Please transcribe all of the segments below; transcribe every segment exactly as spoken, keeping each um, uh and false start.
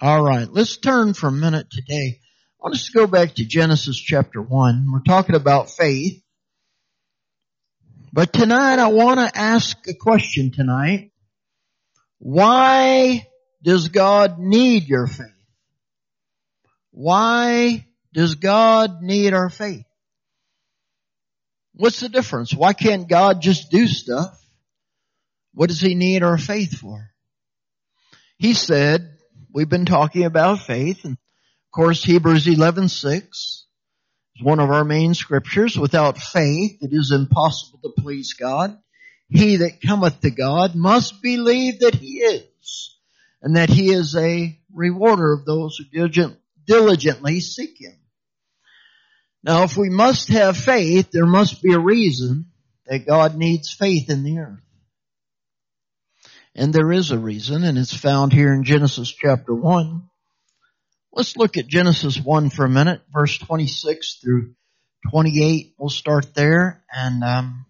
All right, let's turn for a minute today. I want us to go back to Genesis chapter one. We're talking about faith. But tonight I want to ask a question tonight. Why does God need your faith? Why does God need our faith? What's the difference? Why can't God just do stuff? What does He need our faith for? He said, we've been talking about faith, and of course Hebrews eleven six is one of our main scriptures. Without faith it is impossible to please God. He that cometh to God must believe that He is, and that He is a rewarder of those who diligent, diligently seek Him. Now, if we must have faith, there must be a reason that God needs faith in the earth. And there is a reason, and it's found here in Genesis chapter one. Let's look at Genesis one for a minute, verse twenty-six through twenty-eight. We'll start there, and um,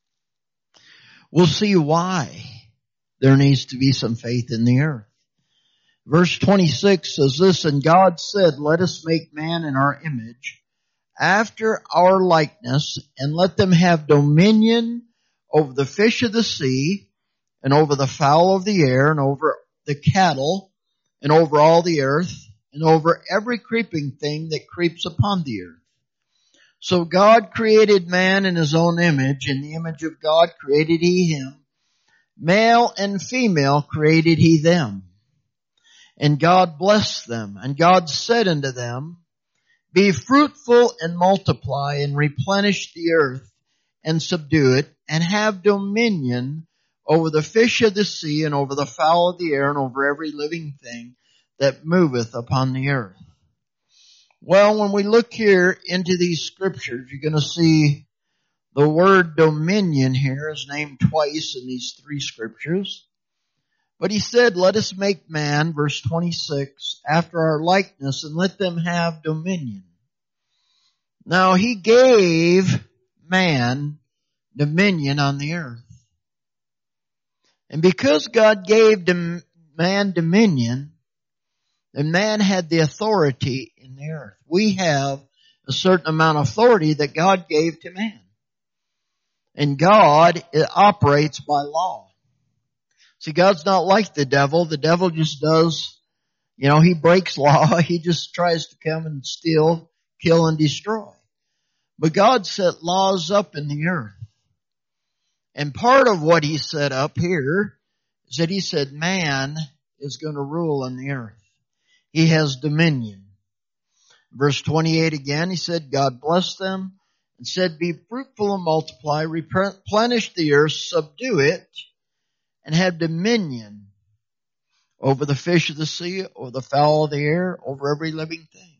we'll see why there needs to be some faith in the earth. Verse twenty-six says this, and God said, let us make man in our image, after our likeness, and let them have dominion over the fish of the sea, and over the fowl of the air, and over the cattle, and over all the earth, and over every creeping thing that creeps upon the earth. So God created man in His own image. In the image of God created He him. Male and female created He them. And God blessed them. And God said unto them, be fruitful and multiply, and replenish the earth, and subdue it, and have dominion over the fish of the sea, and over the fowl of the air, and over every living thing that moveth upon the earth. Well, when we look here into these scriptures, you're going to see the word dominion here is named twice in these three scriptures. But He said, let us make man, verse twenty-six, after our likeness, and let them have dominion. Now, He gave man dominion on the earth. And because God gave man dominion, then man had the authority in the earth. We have a certain amount of authority that God gave to man. And God operates by law. See, God's not like the devil. The devil just does, you know, he breaks law. He just tries to come and steal, kill, and destroy. But God set laws up in the earth. And part of what He set up here is that He said man is going to rule on the earth. He has dominion. Verse twenty-eight again, He said, God blessed them and said, be fruitful and multiply, replenish the earth, subdue it, and have dominion over the fish of the sea, over the fowl of the air, over every living thing.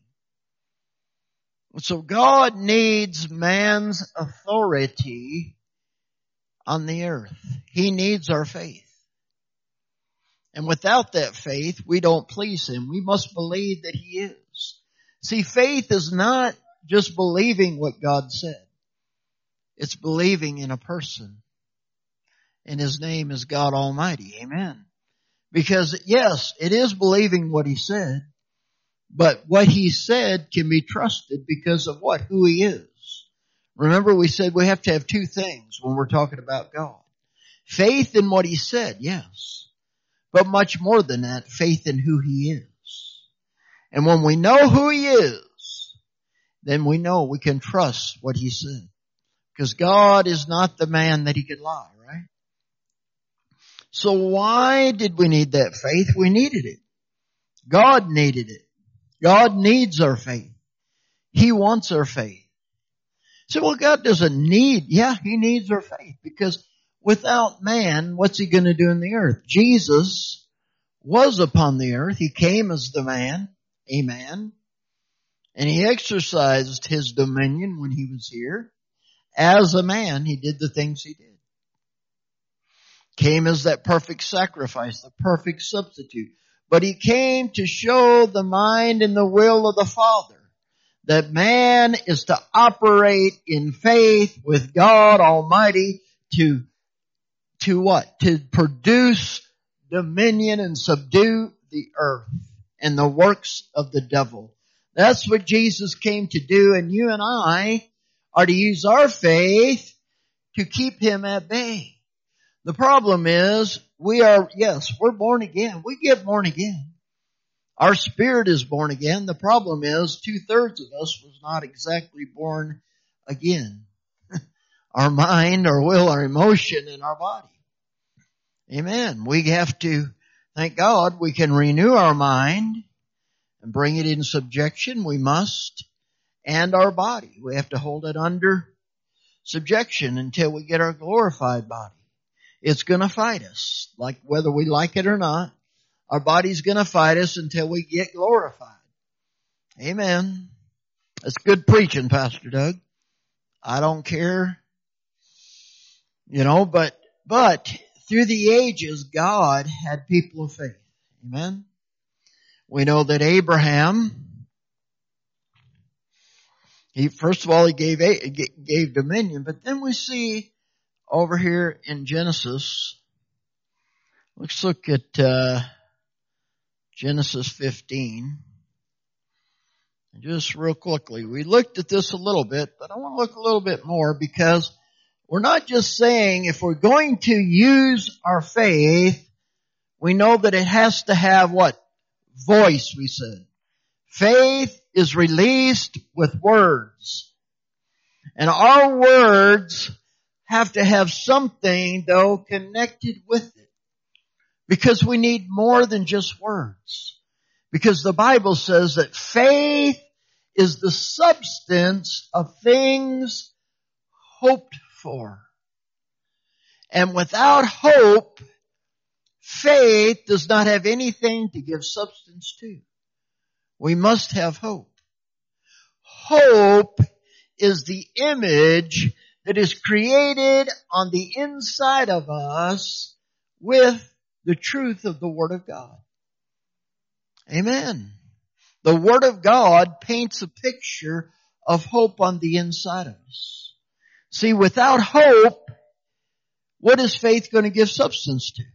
So God needs man's authority on the earth. He needs our faith. And without that faith, we don't please Him. We must believe that He is. See, faith is not just believing what God said. It's believing in a person. And His name is God Almighty. Amen. Because yes, it is believing what He said, but what He said can be trusted because of what? Who He is. Remember, we said we have to have two things when we're talking about God. Faith in what He said, yes. But much more than that, faith in who He is. And when we know who He is, then we know we can trust what He said. Because God is not the man that He could lie, right? So why did we need that faith? We needed it. God needed it. God needs our faith. He wants our faith. So, well, God doesn't need, yeah, He needs our faith, because without man, what's He going to do in the earth? Jesus was upon the earth. He came as the man, a man, and He exercised His dominion when He was here. As a man, He did the things He did. Came as that perfect sacrifice, the perfect substitute. But He came to show the mind and the will of the Father, that man is to operate in faith with God Almighty to, to what? To produce dominion and subdue the earth and the works of the devil. That's what Jesus came to do, and you and I are to use our faith to keep him at bay. The problem is, we are, yes, we're born again. We get born again. Our spirit is born again. The problem is, two-thirds of us was not exactly born again. Our mind, our will, our emotion, and our body. Amen. We have to, thank God, we can renew our mind and bring it in subjection. We must. And our body. We have to hold it under subjection until we get our glorified body. It's going to fight us, like whether we like it or not. Our body's going to fight us until we get glorified. Amen. That's good preaching, Pastor Doug. I don't care. You know, but, but through the ages, God had people of faith. Amen. We know that Abraham, he, first of all, he gave, gave dominion, but then we see over here in Genesis, let's look at, uh, Genesis fifteen. Just real quickly, we looked at this a little bit, but I want to look a little bit more, because we're not just saying if we're going to use our faith, we know that it has to have what? Voice, we said. Faith is released with words. And our words have to have something, though, connected with it. Because we need more than just words. Because the Bible says that faith is the substance of things hoped for. And without hope, faith does not have anything to give substance to. We must have hope. Hope is the image that is created on the inside of us with the truth of the Word of God. Amen. The Word of God paints a picture of hope on the inside of us. See, without hope, what is faith going to give substance to?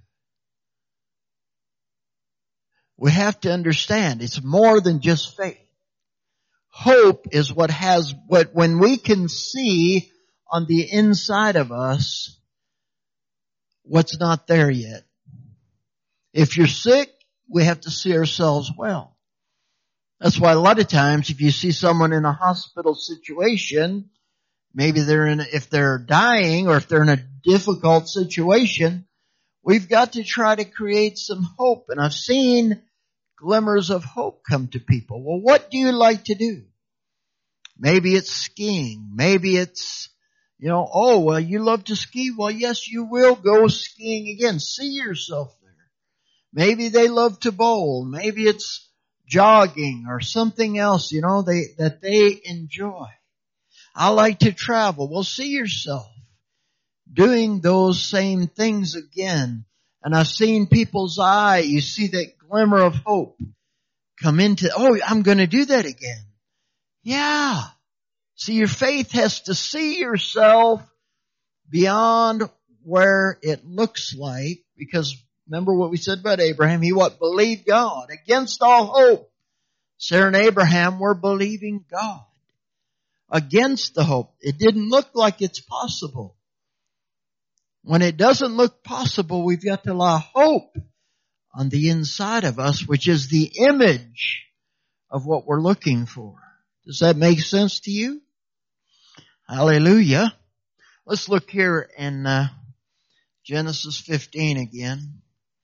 We have to understand it's more than just faith. Hope is what has, what when we can see on the inside of us what's not there yet. If you're sick, we have to see ourselves well. That's why a lot of times if you see someone in a hospital situation, maybe they're in, if they're dying or if they're in a difficult situation, we've got to try to create some hope. And I've seen glimmers of hope come to people. Well, what do you like to do? Maybe it's skiing. Maybe it's, you know, oh, well, you love to ski. Well, yes, you will go skiing again. See yourself there. Maybe they love to bowl. Maybe it's jogging or something else, you know, they, that they enjoy. I like to travel. Well, see yourself doing those same things again. And I've seen people's eye. You see that glimmer of hope come into, oh, I'm going to do that again. Yeah. See, your faith has to see yourself beyond where it looks like, because remember what we said about Abraham. He what? Believed God against all hope. Sarah and Abraham were believing God against the hope. It didn't look like it's possible. When it doesn't look possible, we've got to allow hope on the inside of us, which is the image of what we're looking for. Does that make sense to you? Hallelujah. Let's look here in uh, Genesis fifteen again.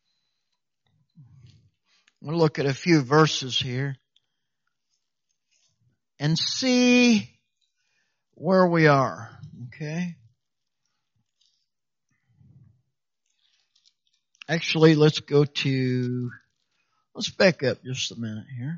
We'll look at a few verses here and see where we are. Okay. Actually, let's go to, let's back up just a minute here.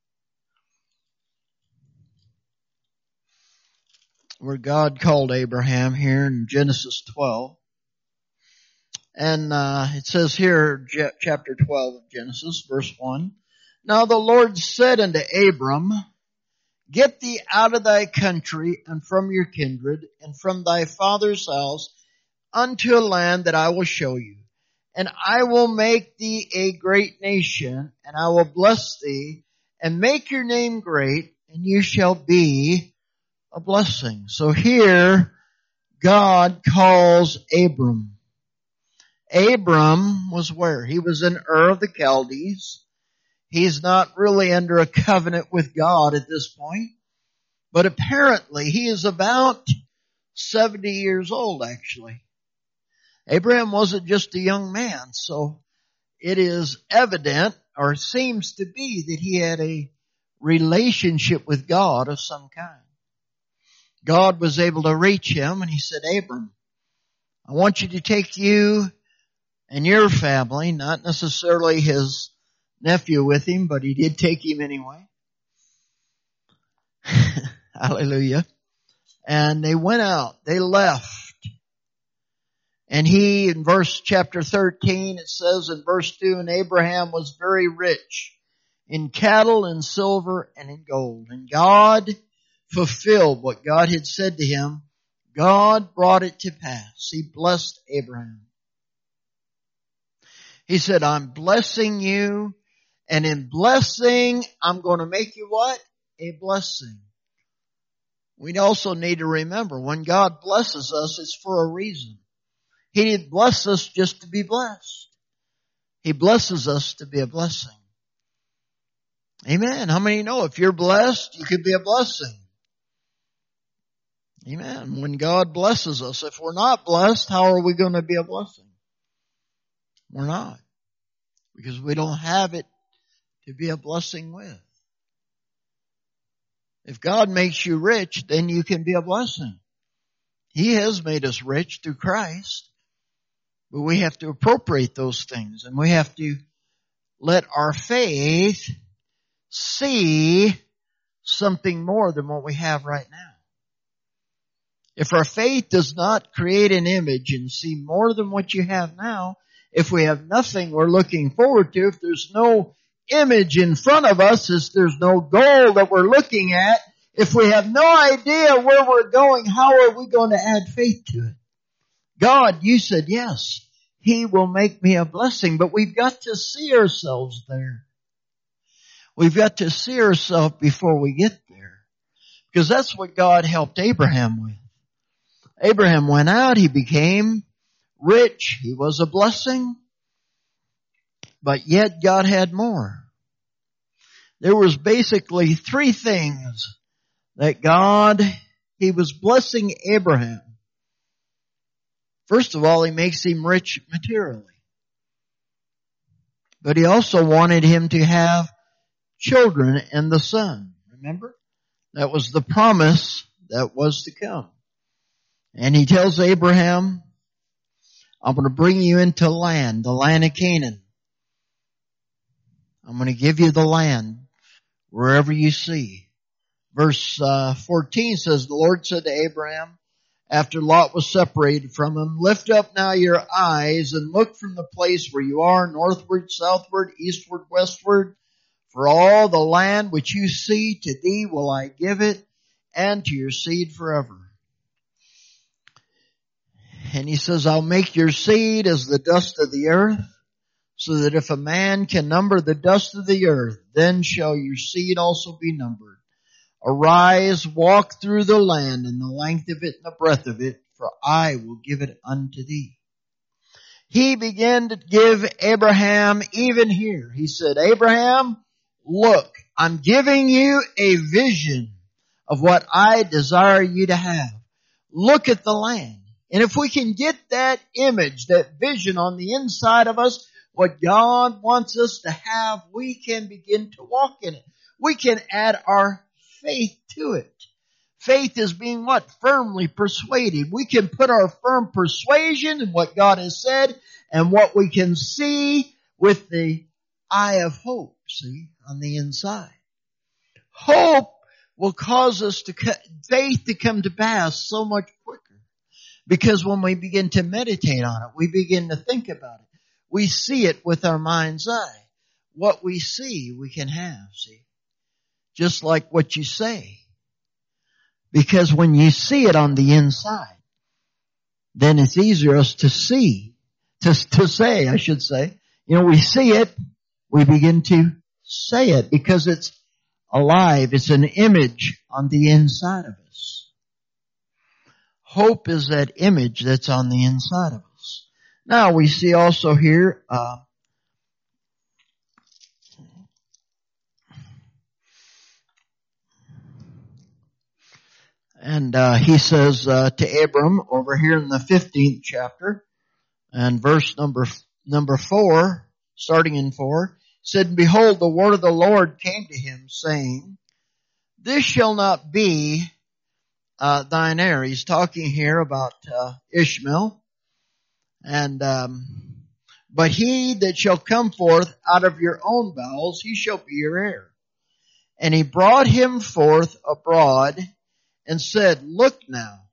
Where God called Abraham here in Genesis twelve. And uh it says here, chapter twelve of Genesis, verse one. Now the Lord said unto Abram, get thee out of thy country and from your kindred and from thy father's house unto a land that I will show you. and I will make thee a great nation, and I will bless thee, and make your name great, and you shall be a blessing. So here, God calls Abram. Abram was where? He was in Ur of the Chaldees. He's not really under a covenant with God at this point, but apparently he is about seventy years old, actually. Abraham wasn't just a young man, so it is evident, or seems to be, that he had a relationship with God of some kind. God was able to reach him, and he said, Abram, I want you to take you and your family, not necessarily his nephew with him, but he did take him anyway. Hallelujah. And they went out. They left. And he, in verse chapter thirteen, it says in verse two, and Abraham was very rich in cattle and silver and in gold. And God fulfilled what God had said to him. God brought it to pass. He blessed Abraham. He said, I'm blessing you, and in blessing, I'm going to make you what? A blessing. We also need to remember, when God blesses us, it's for a reason. He didn't bless us just to be blessed. He blesses us to be a blessing. Amen. How many know if you're blessed, you could be a blessing? Amen. When God blesses us, if we're not blessed, how are we going to be a blessing? We're not. Because we don't have it to be a blessing with. If God makes you rich, then you can be a blessing. He has made us rich through Christ. But we have to appropriate those things. And we have to let our faith see something more than what we have right now. If our faith does not create an image and see more than what you have now, if we have nothing we're looking forward to, if there's no image in front of us, if there's no goal that we're looking at, if we have no idea where we're going, how are we going to add faith to it? God, you said yes, He will make me a blessing, but we've got to see ourselves there. We've got to see ourselves before we get there. Because that's what God helped Abraham with. Abraham went out, he became rich, he was a blessing, but yet God had more. There was basically three things that God, He was blessing Abraham. First of all, He makes him rich materially. But He also wanted him to have children and the son. Remember? That was the promise that was to come. And He tells Abraham, I'm going to bring you into land, the land of Canaan. I'm going to give you the land wherever you see. Verse uh, fourteen says, the Lord said to Abraham, after Lot was separated from him, lift up now your eyes and look from the place where you are, northward, southward, eastward, westward. For all the land which you see, to thee will I give it, and to your seed forever. And He says, I'll make your seed as the dust of the earth, so that if a man can number the dust of the earth, then shall your seed also be numbered. Arise, walk through the land in the length of it and the breadth of it, for I will give it unto thee. He began to give Abraham even here. He said, Abraham, look, I'm giving you a vision of what I desire you to have. Look at the land. And if we can get that image, that vision on the inside of us, what God wants us to have, we can begin to walk in it. We can add our faith to it. Faith is being what? Firmly persuaded. We can put our firm persuasion in what God has said and what we can see with the eye of hope, see, on the inside. Hope will cause us to, faith to come to pass so much quicker. Because when we begin to meditate on it, we begin to think about it. We see it with our mind's eye. What we see, we can have, see. Just like what you say. Because when you see it on the inside, then it's easier us to see to, to say, I should say. You know, we see it, we begin to say it because it's alive. It's an image on the inside of us. Hope is that image that's on the inside of us. Now we see also here, uh, and uh, he says uh, to Abram over here in the fifteenth chapter, and verse number number four, starting in four, said, "Behold, the word of the Lord came to him, saying, This shall not be uh, thine heir." He's talking here about uh, Ishmael. And, um, "But he that shall come forth out of your own bowels, he shall be your heir. And he brought him forth abroad and said, Look now,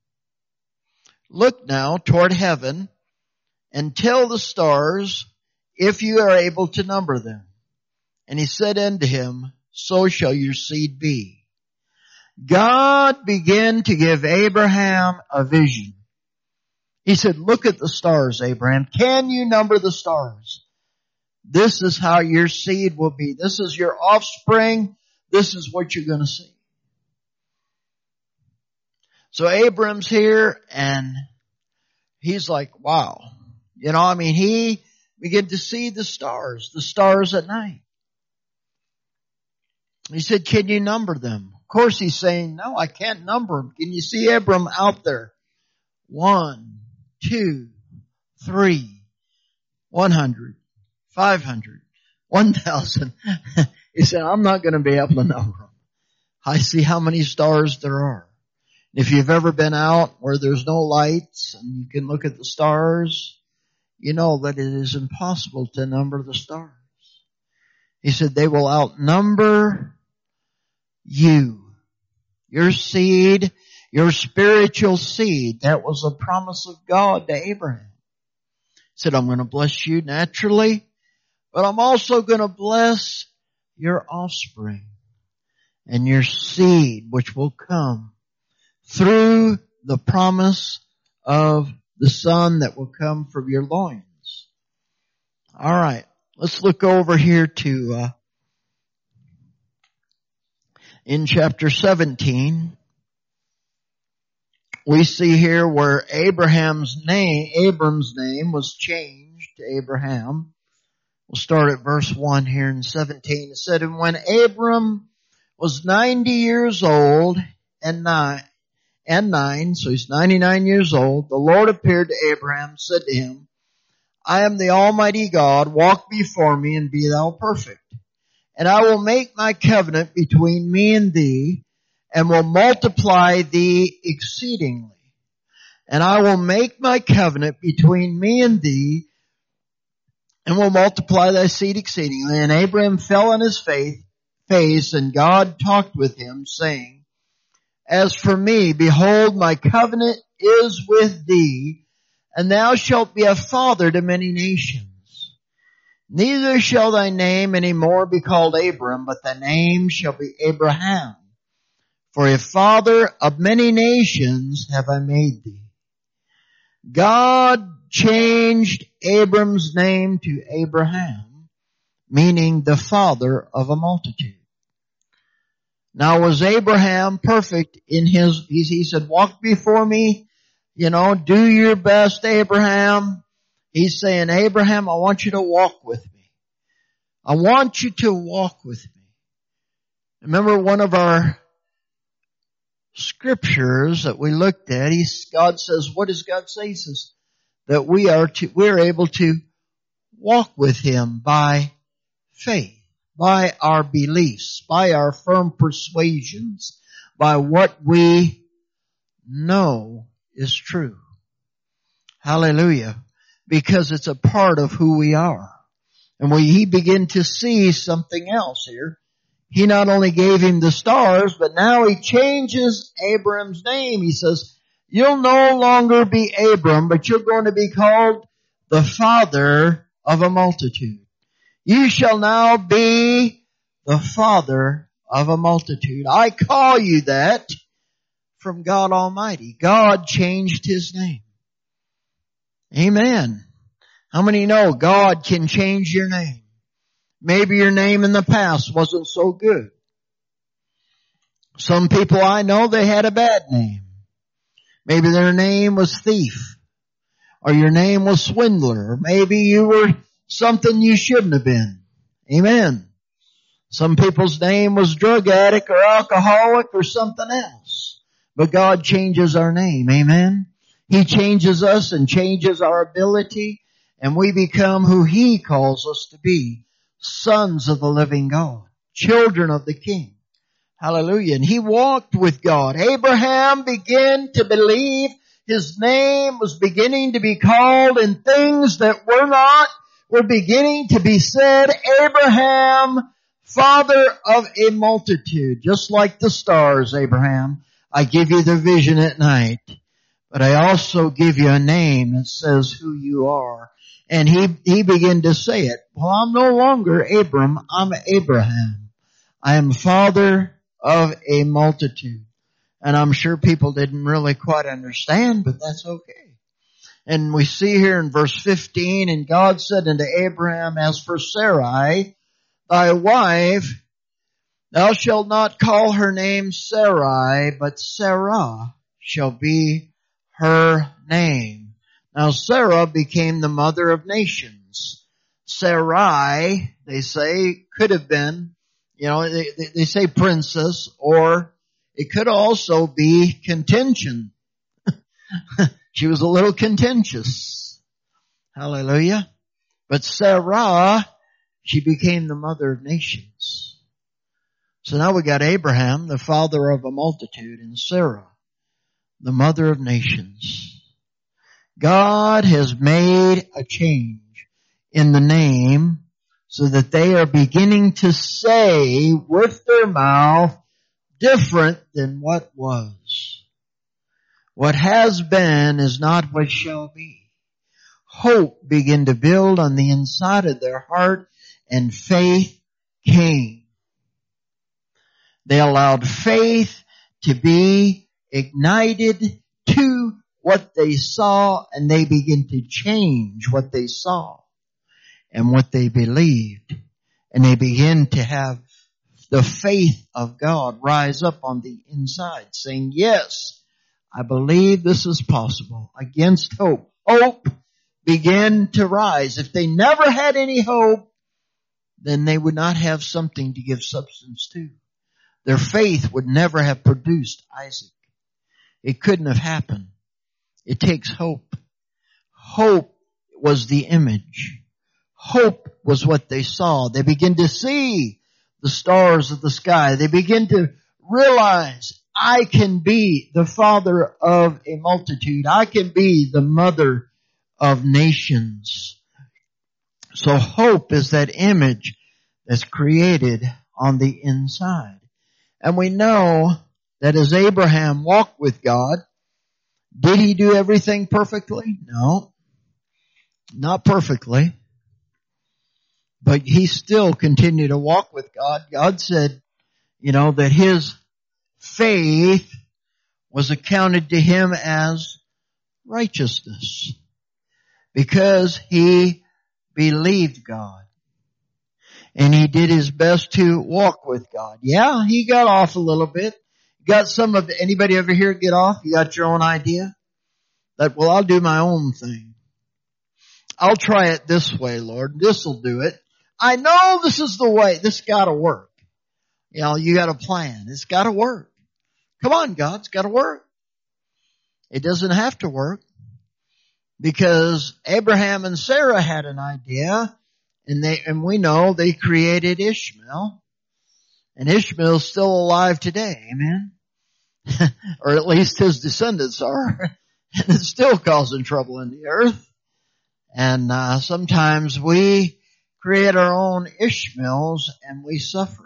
look now toward heaven and tell the stars if you are able to number them. And he said unto him, So shall your seed be." God began to give Abraham a vision. He said, "Look at the stars, Abraham. Can you number the stars? This is how your seed will be. This is your offspring. This is what you're going to see." So Abram's here and he's like, wow. You know, I mean, he began to see the stars, the stars at night. He said, "Can you number them?" Of course he's saying, "No, I can't number them." Can you see Abram out there? One, two, three, one hundred, five hundred, one thousand. He said, "I'm not going to be able to number them. I see how many stars there are." If you've ever been out where there's no lights and you can look at the stars, you know that it is impossible to number the stars. He said, "They will outnumber you, your seed, your spiritual seed." That was a promise of God to Abraham. He said, "I'm going to bless you naturally, but I'm also going to bless your offspring and your seed, which will come through the promise of the son that will come from your loins." All right, let's look over here to uh, in chapter seventeen. We see here where Abraham's name, Abram's name was changed to Abraham. We'll start at verse one here in seventeen. It said, "And when Abram was ninety years old and nine, and nine, so he's ninety-nine years old, the Lord appeared to Abraham and said to him, I am the Almighty God, walk before me and be thou perfect. And I will make my covenant between me and thee, and will multiply thee exceedingly. And I will make my covenant between me and thee, and will multiply thy seed exceedingly. And Abraham fell on his faith, face, and God talked with him, saying, As for me, behold, my covenant is with thee, and thou shalt be a father to many nations. Neither shall thy name any more be called Abram, but thy name shall be Abraham. For a father of many nations have I made thee." God changed Abram's name to Abraham, meaning the father of a multitude. Now was Abraham perfect in his, he said, walk before me, you know, do your best, Abraham. He's saying, Abraham, I want you to walk with me. I want you to walk with me. Remember one of our scriptures that we looked at, he, God says, what does God say? He says that we are to, we're able to walk with him by faith, by our beliefs, by our firm persuasions, by what we know is true. Hallelujah. Because it's a part of who we are. And we he begin to see something else here. He not only gave him the stars, but now he changes Abram's name. He says, you'll no longer be Abram, but you're going to be called the father of a multitude. You shall now be the father of a multitude. I call you that from God Almighty. God changed his name. Amen. How many know God can change your name? Maybe your name in the past wasn't so good. Some people I know, they had a bad name. Maybe their name was thief, or your name was swindler, or maybe you were something you shouldn't have been. Amen. Some people's name was drug addict or alcoholic or something else. But God changes our name. Amen. He changes us and changes our ability, and we become who He calls us to be. Sons of the living God. Children of the King. Hallelujah. And he walked with God. Abraham began to believe. His name was beginning to be called, and things that were not were beginning to be said. Abraham, father of a multitude. Just like the stars, Abraham. I give you the vision at night, but I also give you a name that says who you are. And he, he began to say it. Well, I'm no longer Abram, I'm Abraham. I am father of a multitude. And I'm sure people didn't really quite understand, but that's okay. And we see here in verse fifteen, and God said unto Abraham, as for Sarai, thy wife, thou shalt not call her name Sarai, but Sarah shall be her name. Now Sarah became the mother of nations. Sarai, they say, could have been, you know, they, they say princess, or it could also be contention. She was a little contentious. Hallelujah. But Sarah, she became the mother of nations. So now we got Abraham, the father of a multitude, and Sarah, the mother of nations. God has made a change in the name so that they are beginning to say with their mouth different than what was. What has been is not what shall be. Hope began to build on the inside of their heart, and faith came. They allowed faith to be ignited to what they saw, and they began to change what they saw and what they believed. And they began to have the faith of God rise up on the inside, saying, yes, I believe this is possible. Against hope. Hope began to rise. If they never had any hope, then they would not have something to give substance to. Their faith would never have produced Isaac. It couldn't have happened. It takes hope. Hope was the image. Hope was what they saw. They begin to see the stars of the sky. They begin to realize, I can be the father of a multitude. I can be the mother of nations. So hope is that image that's created on the inside. And we know that as Abraham walked with God, did he do everything perfectly? No, not perfectly. But he still continued to walk with God. God said, you know, that his faith was accounted to him as righteousness because he believed God. And he did his best to walk with God. Yeah, he got off a little bit. Got some of, anybody ever here get off? You got your own idea? That, well, I'll do my own thing. I'll try it this way, Lord. This'll do it. I know this is the way. This gotta work. You know, you got a plan. It's gotta work. Come on, God, it's gotta work. It doesn't have to work. Because Abraham and Sarah had an idea, and they, and we know they created Ishmael. And Ishmael's still alive today, amen? Or at least his descendants are. And it's still causing trouble in the earth. And uh, sometimes we create our own Ishmaels and we suffer.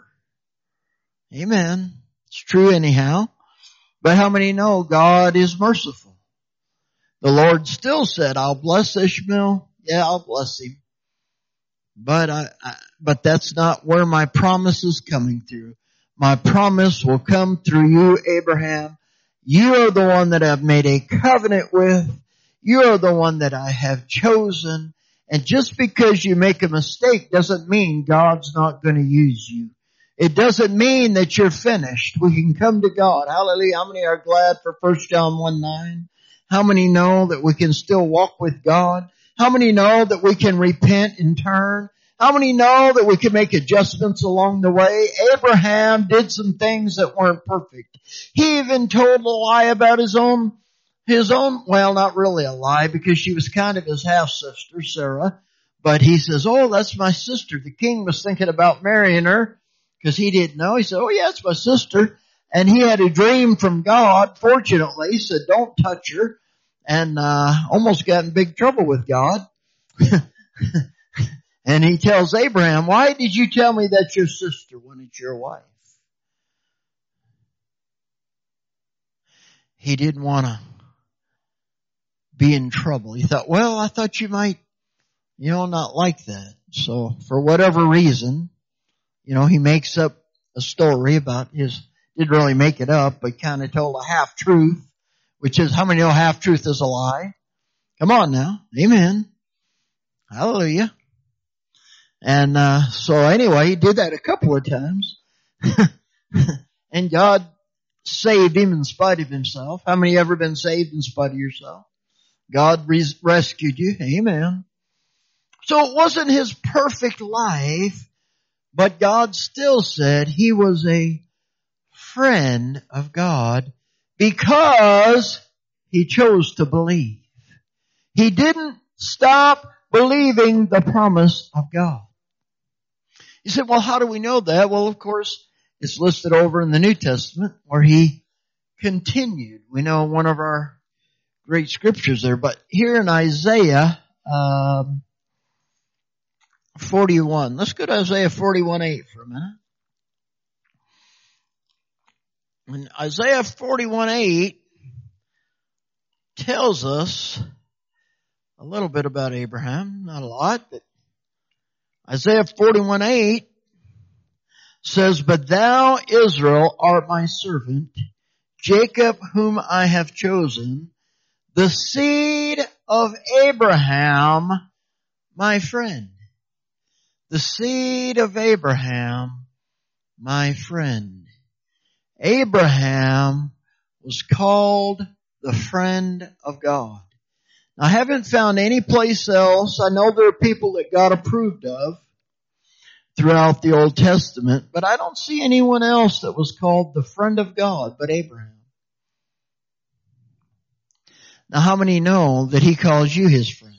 Amen. It's true anyhow. But how many know God is merciful? The Lord still said, I'll bless Ishmael. Yeah, I'll bless him. But I, I, but that's not where my promise is coming through. My promise will come through you, Abraham. You are the one that I've made a covenant with. You are the one that I have chosen. And just because you make a mistake doesn't mean God's not going to use you. It doesn't mean that you're finished. We can come to God. Hallelujah. How many are glad for First John one nine? How many know that we can still walk with God? How many know that we can repent and turn? How many know that we can make adjustments along the way? Abraham did some things that weren't perfect. He even told a lie about his own, his own, well, not really a lie because she was kind of his half-sister, Sarah. But he says, oh, that's my sister. The king was thinking about marrying her because he didn't know. He said, oh yeah, it's my sister. And he had a dream from God, fortunately. He said, don't touch her. And, uh, almost got in big trouble with God. And he tells Abraham, why did you tell me that's your sister when it's your wife? He didn't want to be in trouble. He thought, well, I thought you might, you know, not like that. So for whatever reason, you know, he makes up a story about his, didn't really make it up, but kind of told a half truth, which is, how many know half truth is a lie? Come on now. Amen. Hallelujah. And, uh, so anyway, he did that a couple of times. And God saved him in spite of himself. How many ever been saved in spite of yourself? God res- rescued you. Amen. So it wasn't his perfect life, but God still said he was a friend of God because he chose to believe. He didn't stop believing the promise of God. You said, well, how do we know that? Well, of course, it's listed over in the New Testament where he continued. We know one of our great scriptures there, but here in Isaiah um, forty-one, let's go to Isaiah forty-one eight for a minute. And Isaiah forty-one eight tells us a little bit about Abraham, not a lot, but Isaiah forty-one eight says, but thou, Israel, art my servant, Jacob whom I have chosen, the seed of Abraham, my friend. The seed of Abraham, my friend. Abraham was called the friend of God. I haven't found any place else. I know there are people that God approved of throughout the Old Testament, but I don't see anyone else that was called the friend of God but Abraham. Now, how many know that he calls you his friend?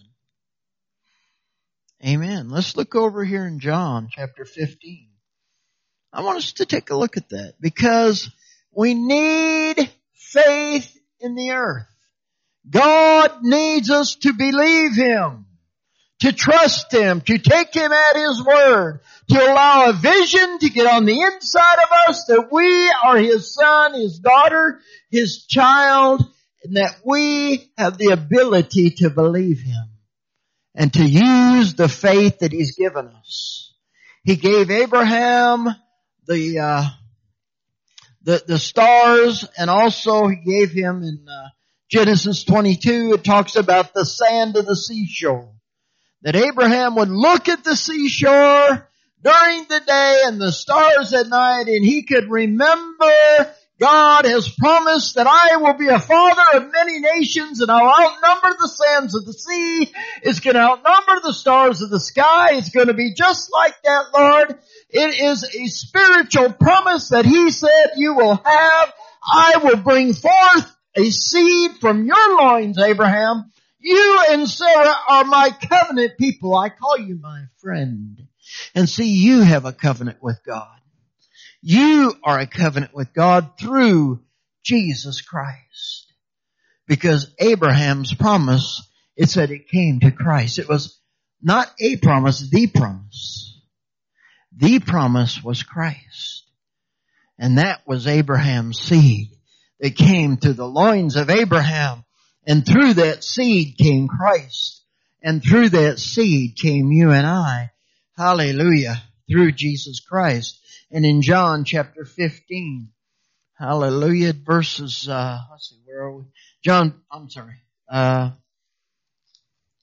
Amen. Let's look over here in John chapter fifteen. I want us to take a look at that because we need faith in the earth. God needs us to believe him, to trust him, to take him at his word, to allow a vision to get on the inside of us that we are his son, his daughter, his child, and that we have the ability to believe him and to use the faith that he's given us. He gave Abraham the, uh, the, the stars, and also he gave him in, uh, Genesis twenty-two, it talks about the sand of the seashore. That Abraham would look at the seashore during the day and the stars at night, and he could remember God has promised that I will be a father of many nations, and I'll outnumber the sands of the sea. It's going to outnumber the stars of the sky. It's going to be just like that, Lord. It is a spiritual promise that he said you will have. I will bring forth a seed from your loins, Abraham. You and Sarah are my covenant people. I call you my friend. And see, you have a covenant with God. You are a covenant with God through Jesus Christ. Because Abraham's promise, it said it came to Christ. It was not a promise, the promise. The promise was Christ. And that was Abraham's seed. It came through the loins of Abraham. And through that seed came Christ. And through that seed came you and I. Hallelujah. Through Jesus Christ. And in John chapter fifteen. Hallelujah. Verses, uh, let's see, where are we? John, I'm sorry. Uh,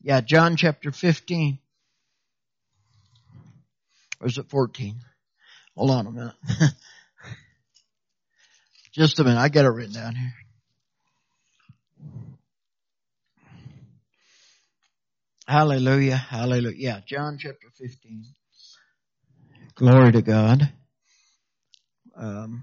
Yeah, John chapter fifteen. Or is it fourteen? Hold on a minute. Just a minute. I got it written down here. Hallelujah. Hallelujah. Yeah, John chapter fifteen. Glory to God. Um,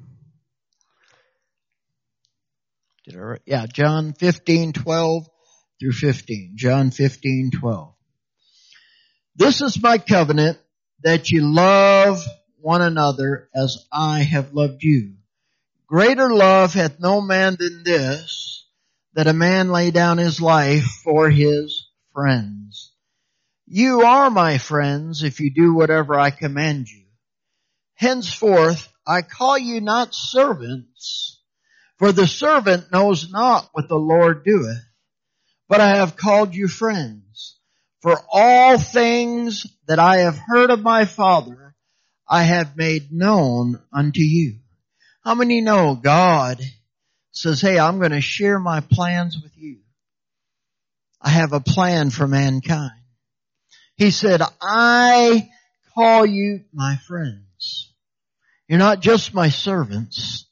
did I write? Yeah, John fifteen, twelve through fifteen. John fifteen, twelve. This is my covenant, that you love one another as I have loved you. Greater love hath no man than this, that a man lay down his life for his friends. You are my friends if you do whatever I command you. Henceforth I call you not servants, for the servant knows not what the Lord doeth, but I have called you friends. For all things that I have heard of my Father, I have made known unto you. How many know God says, hey, I'm going to share my plans with you. I have a plan for mankind. He said, I call you my friends. You're not just my servants,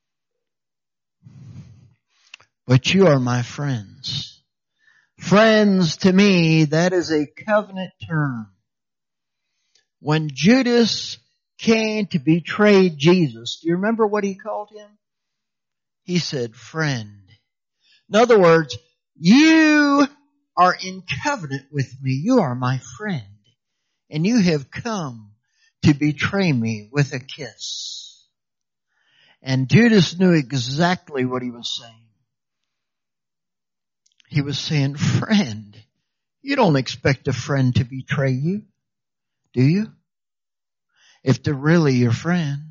but you are my friends. Friends, to me, that is a covenant term. When Judas came to betray Jesus, do you remember what he called him? He said, friend. In other words, you are in covenant with me. You are my friend. And you have come to betray me with a kiss. And Judas knew exactly what he was saying. He was saying, friend, you don't expect a friend to betray you, do you? If they're really your friend.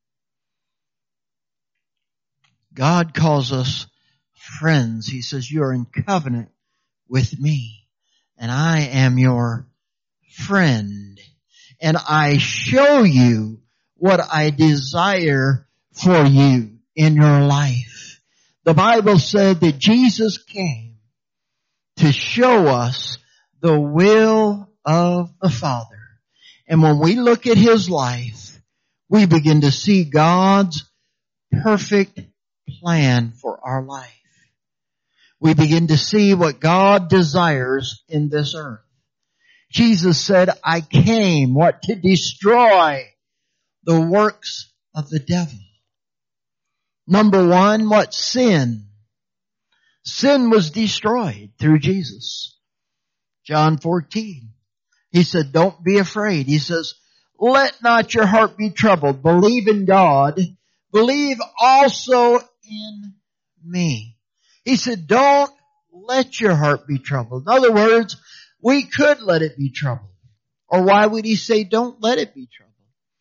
God calls us friends. He says, you are in covenant with me, and I am your friend. And I show you what I desire for you in your life. The Bible said that Jesus came to show us the will of the Father. And when we look at His life, we begin to see God's perfect plan for our life. We begin to see what God desires in this earth. Jesus said, I came, what? To destroy the works of the devil. Number one, what? Sin. Sin was destroyed through Jesus. John fourteen. He said, don't be afraid. He says, let not your heart be troubled. Believe in God. Believe also in me. He said, don't let your heart be troubled. In other words, we could let it be troubled. Or why would he say, don't let it be troubled?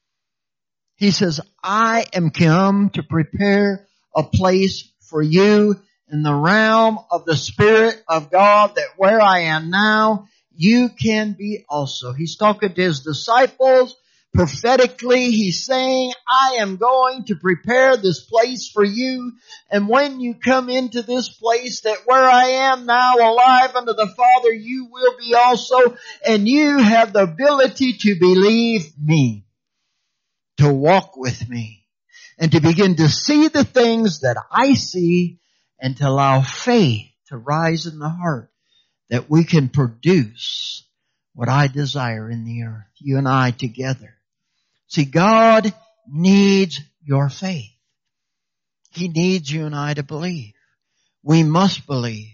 He says, I am come to prepare a place for you in the realm of the Spirit of God, that where I am now, you can be also. He's talking to his disciples prophetically. He's saying, I am going to prepare this place for you. And when you come into this place, that where I am now alive unto the Father, you will be also. And you have the ability to believe me, to walk with me, and to begin to see the things that I see, and to allow faith to rise in the heart, that we can produce what I desire in the earth, you and I together. See, God needs your faith. He needs you and I to believe. We must believe.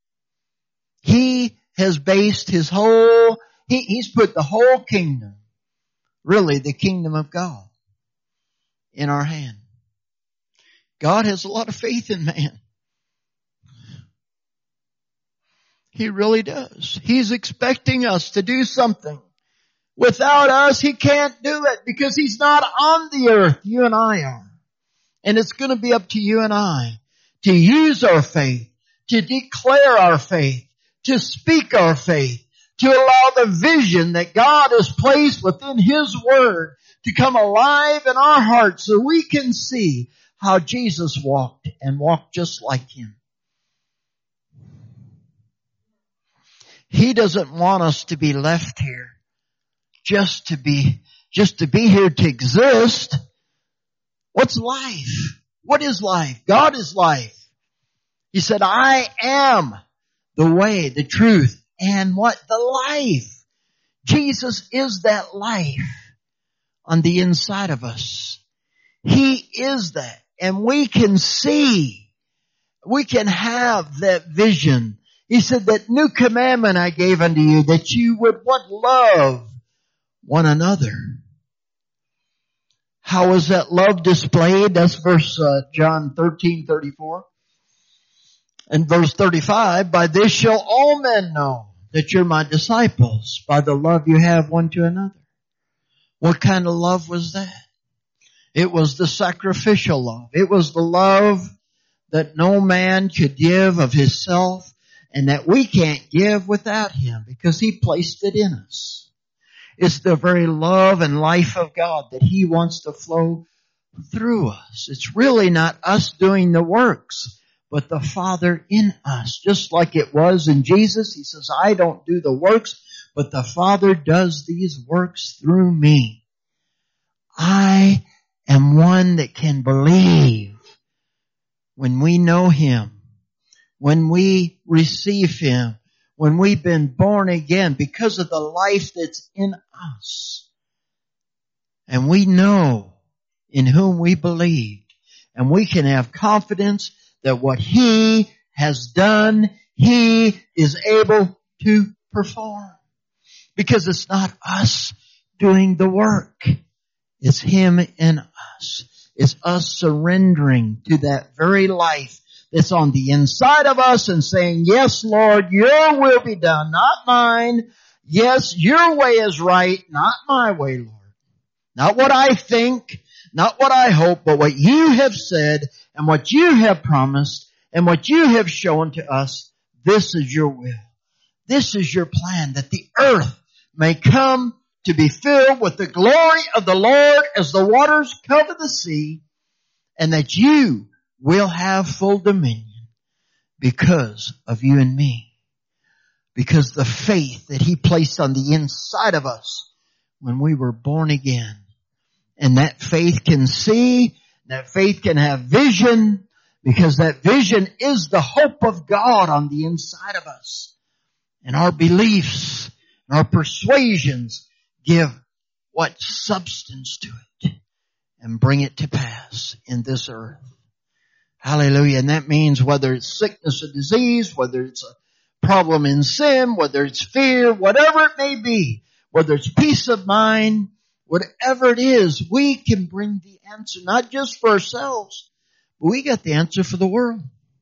He has based his whole, he, he's put the whole kingdom, really the kingdom of God, in our hand. God has a lot of faith in man. He really does. He's expecting us to do something. Without us, he can't do it because he's not on the earth. You and I are. And it's going to be up to you and I to use our faith, to declare our faith, to speak our faith, to allow the vision that God has placed within his word to come alive in our hearts so we can see how Jesus walked and walked just like him. He doesn't want us to be left here just to be, just to be here to exist. What's life? What is life? God is life. He said, I am the way, the truth, and what? The life. Jesus is that life on the inside of us. He is that. And we can see, we can have that vision. He said, that new commandment I gave unto you, that you would what? Love one another. How is that love displayed? That's verse uh, John thirteen thirty-four. And verse thirty-five, by this shall all men know that you're my disciples, by the love you have one to another. What kind of love was that? It was the sacrificial love. It was the love that no man could give of himself, and that we can't give without him because he placed it in us. It's the very love and life of God that he wants to flow through us. It's really not us doing the works, but the Father in us. Just like it was in Jesus. He says, I don't do the works, but the Father does these works through me. I am one that can believe when we know him, when we receive him, when we've been born again because of the life that's in us. And we know in whom we believed. And we can have confidence that what he has done, he is able to perform. Because it's not us doing the work. It's him in us. It's us surrendering to that very life that's on the inside of us and saying, yes, Lord, your will be done, not mine. Yes, your way is right, not my way, Lord. Not what I think, not what I hope, but what you have said and what you have promised and what you have shown to us. This is your will. This is your plan, that the earth may come to be filled with the glory of the Lord as the waters cover the sea, and that you will have full dominion because of you and me. Because the faith that he placed on the inside of us when we were born again. And that faith can see, that faith can have vision, because that vision is the hope of God on the inside of us. And our beliefs, and our persuasions give what? Substance to it and bring it to pass in this earth. Hallelujah. And that means whether it's sickness or disease, whether it's a problem in sin, whether it's fear, whatever it may be, whether it's peace of mind, whatever it is, we can bring the answer, not just for ourselves, but we got the answer for the world.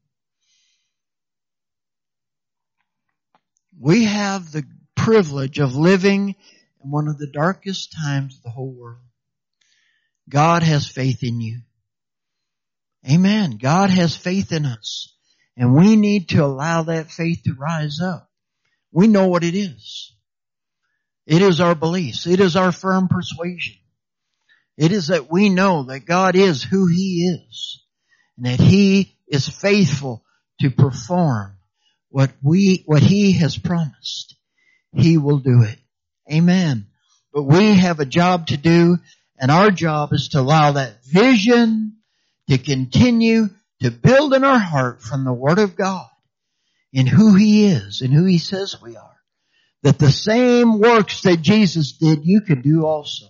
We have the privilege of living in one of the darkest times of the whole world. God has faith in you. Amen. God has faith in us. And we need to allow that faith to rise up. We know what it is. It is our beliefs. It is our firm persuasion. It is that we know that God is who he is. And that he is faithful to perform what we, what he has promised. He will do it. Amen. But we have a job to do, and our job is to allow that vision to continue to build in our heart from the Word of God in who he is and who he says we are. That the same works that Jesus did, you can do also.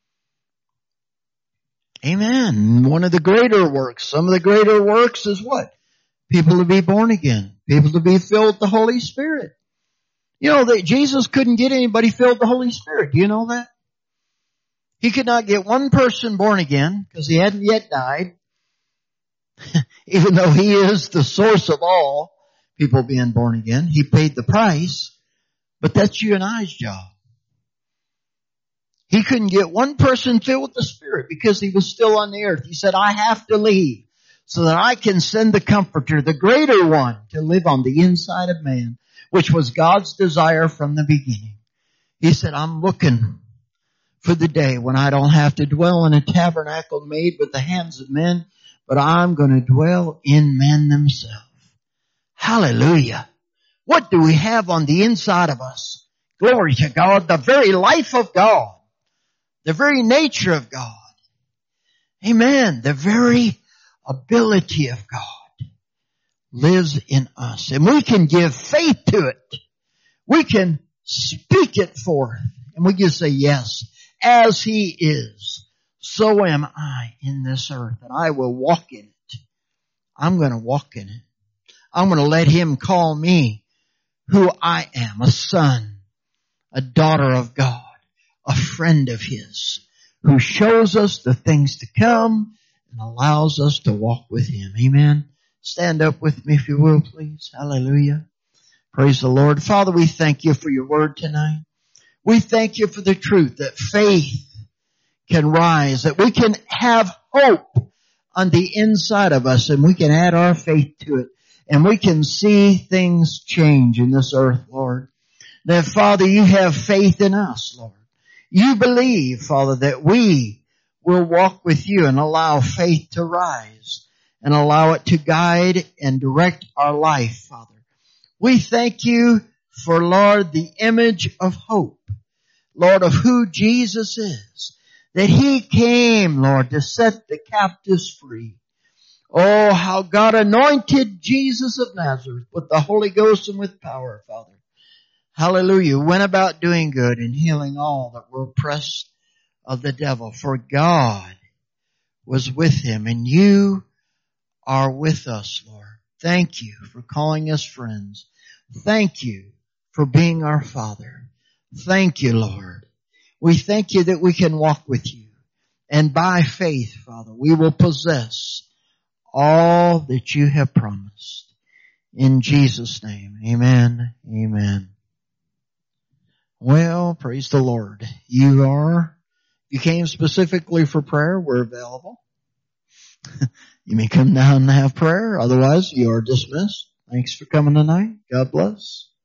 Amen. One of the greater works, some of the greater works is what? People to be born again. People to be filled with the Holy Spirit. You know that Jesus couldn't get anybody filled with the Holy Spirit. Do you know that? He could not get one person born again because he hadn't yet died. Even though he is the source of all people being born again. He paid the price. But that's you and I's job. He couldn't get one person filled with the Spirit because he was still on the earth. He said, I have to leave so that I can send the Comforter, the greater one, to live on the inside of man, which was God's desire from the beginning. He said, I'm looking for the day when I don't have to dwell in a tabernacle made with the hands of men, but I'm going to dwell in men themselves. Hallelujah. What do we have on the inside of us? Glory to God, the very life of God, the very nature of God. Amen. The very ability of God lives in us, and we can give faith to it. We can speak it forth, and we can say, yes, as He is, so am I in this earth, and I will walk in it. I'm going to walk in it. I'm going to let Him call me who I am, a son, a daughter of God, a friend of His, who shows us the things to come and allows us to walk with Him. Amen. Stand up with me if you will, please. Hallelujah. Praise the Lord. Father, we thank You for Your word tonight. We thank You for the truth that faith can rise, that we can have hope on the inside of us, and we can add our faith to it, and we can see things change in this earth, Lord. That, Father, You have faith in us, Lord. You believe, Father, that we will walk with You and allow faith to rise and allow it to guide and direct our life, Father. We thank You for, Lord, the image of hope, Lord, of who Jesus is, that He came, Lord, to set the captives free. Oh, how God anointed Jesus of Nazareth with the Holy Ghost and with power, Father. Hallelujah. Went about doing good and healing all that were oppressed of the devil. For God was with Him, and You are with us, Lord. Thank You for calling us friends. Thank You for being our Father. Thank You, Lord. We thank You that we can walk with You. And by faith, Father, we will possess all that You have promised. In Jesus' name, amen, amen. Well, praise the Lord. You are, you came specifically for prayer. We're available. You may come down and have prayer. Otherwise, you are dismissed. Thanks for coming tonight. God bless.